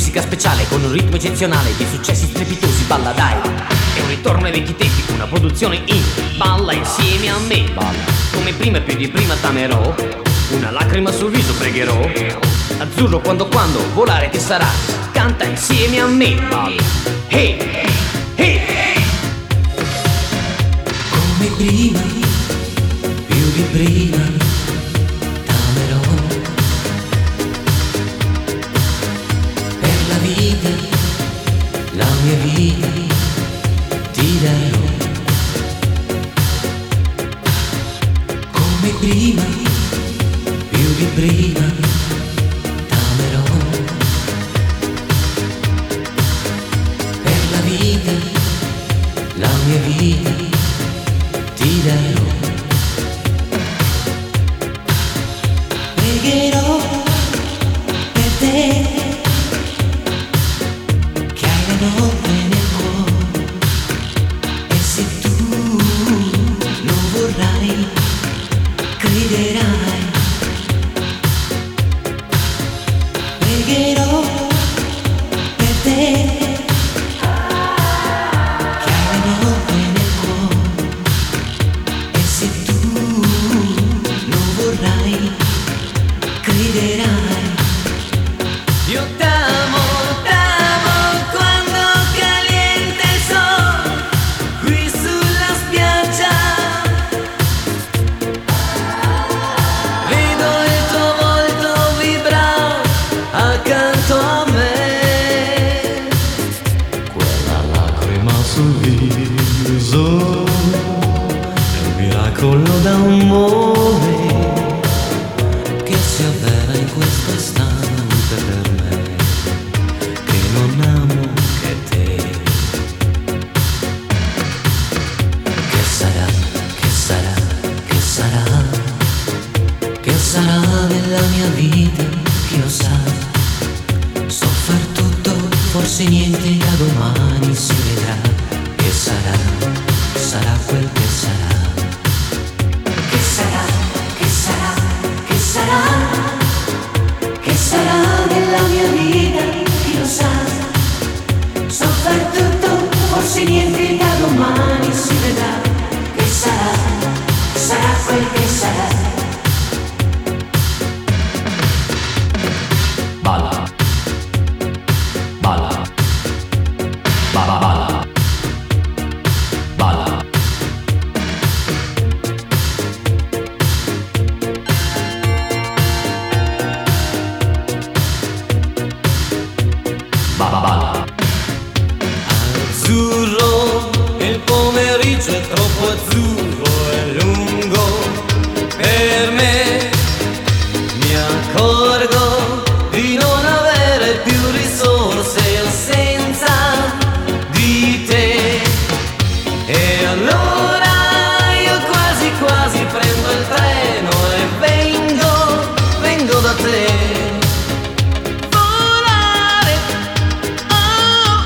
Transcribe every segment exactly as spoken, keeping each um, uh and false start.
musica speciale con un ritmo eccezionale di successi strepitosi. Balla dai, è un ritorno ai vecchi tempi, una produzione in balla insieme a me. Balla come prima e più di prima t'amerò, una lacrima sul viso pregherò. Azzurro quando quando volare che sarà, canta insieme a me. Balla, hey, hey, hey. Come prima, più di prima t'amerò. Per la vita, la mia vita ti darò. Come prima, più di prima t'amerò. Per la vita, la mia vita ti darò. Pregherò per te, che hai le notte nel cuore, e se tu lo vorrai, crederai. Pregherò per te, che hai le notte nel cuore, e se tu lo vorrai, crederai. Io t'amo, t'amo quando caliente il sole qui sulla spiaggia. Vedo il tuo volto vibrare accanto a me. Quella lacrima sul viso è un miracolo d'amore Che si avvera in questo istante per me, che non amo che te. che sarà, che sarà, che sarà, che sarà nella mia vita, chi lo sa. So far tutto, forse niente, da domani si vedrà. Che sarà, sarà quel che sarà. Che sarà, che sarà, che sarà, che sarà nella mia vita, chi lo sa. So far tutto, forse niente, da domani si vedrà. Che sarà, sarà quel che sarà. Balla, balla, balla, balla, balla. Balla, balla. Azzurro, il pomeriggio è troppo azzurro e lungo per me. Mi accorgo di non avere più risorse senza di te. E allora io quasi quasi prendo il treno e vengo, vengo da te. Volare, oh,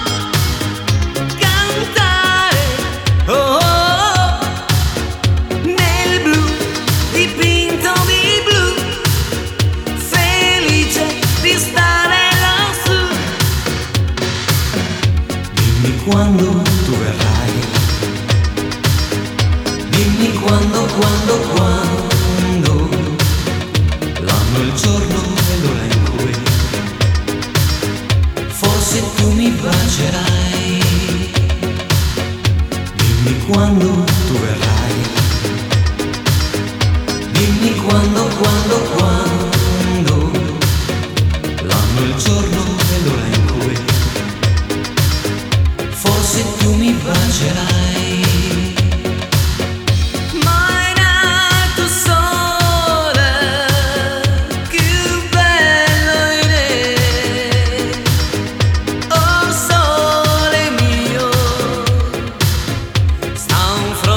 cantare, oh, oh, nel blu, dipinto di blu, felice di stare lassù. Dimmi quando tu verrai, dimmi quando, quando, quando, l'anno, il giorno e l'ora in cui forse tu mi bacerai. Dimmi quando tu verrai, dimmi quando, quando, quando, l'anno, il giorno e l'ora in cui forse tu mi bacerai. Mai nato sole, più bello in te. Oh sole mio, sta un fronte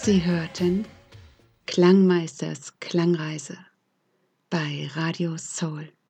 Sie hörten Klangmeisters Klangreise bei Radio Soul.